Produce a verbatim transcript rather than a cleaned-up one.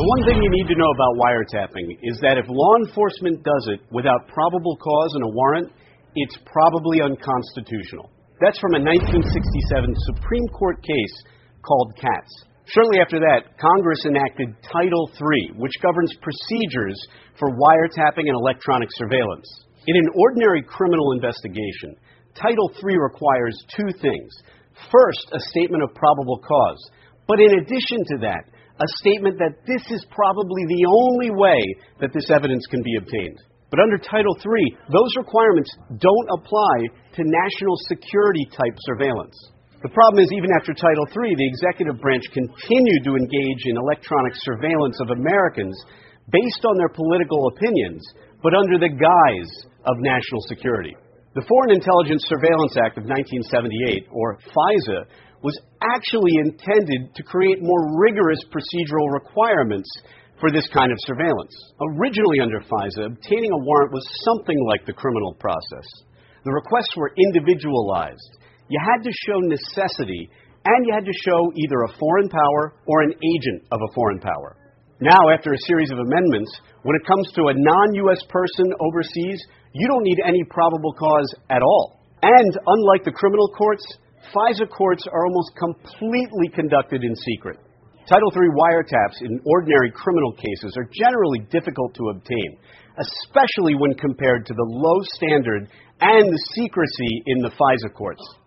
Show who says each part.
Speaker 1: The one thing you need to know about wiretapping is that if law enforcement does it without probable cause and a warrant, it's probably unconstitutional. That's from a nineteen sixty-seven Supreme Court case called Katz. Shortly after that, Congress enacted Title three, which governs procedures for wiretapping and electronic surveillance. In an ordinary criminal investigation, Title three requires two things. First, a statement of probable cause. But in addition to that, a statement that this is probably the only way that this evidence can be obtained. But under Title three, those requirements don't apply to national security-type surveillance. The problem is, even after Title three, the executive branch continued to engage in electronic surveillance of Americans based on their political opinions, but under the guise of national security. The Foreign Intelligence Surveillance Act of nineteen seventy-eight, or FISA, was actually intended to create more rigorous procedural requirements for this kind of surveillance. Originally under FISA, obtaining a warrant was something like the criminal process. The requests were individualized. You had to show necessity, and you had to show either a foreign power or an agent of a foreign power. Now, after a series of amendments, when it comes to a non-U S person overseas, you don't need any probable cause at all. And unlike the criminal courts, FISA courts are almost completely conducted in secret. Title three wiretaps in ordinary criminal cases are generally difficult to obtain, especially when compared to the low standard and the secrecy in the FISA courts.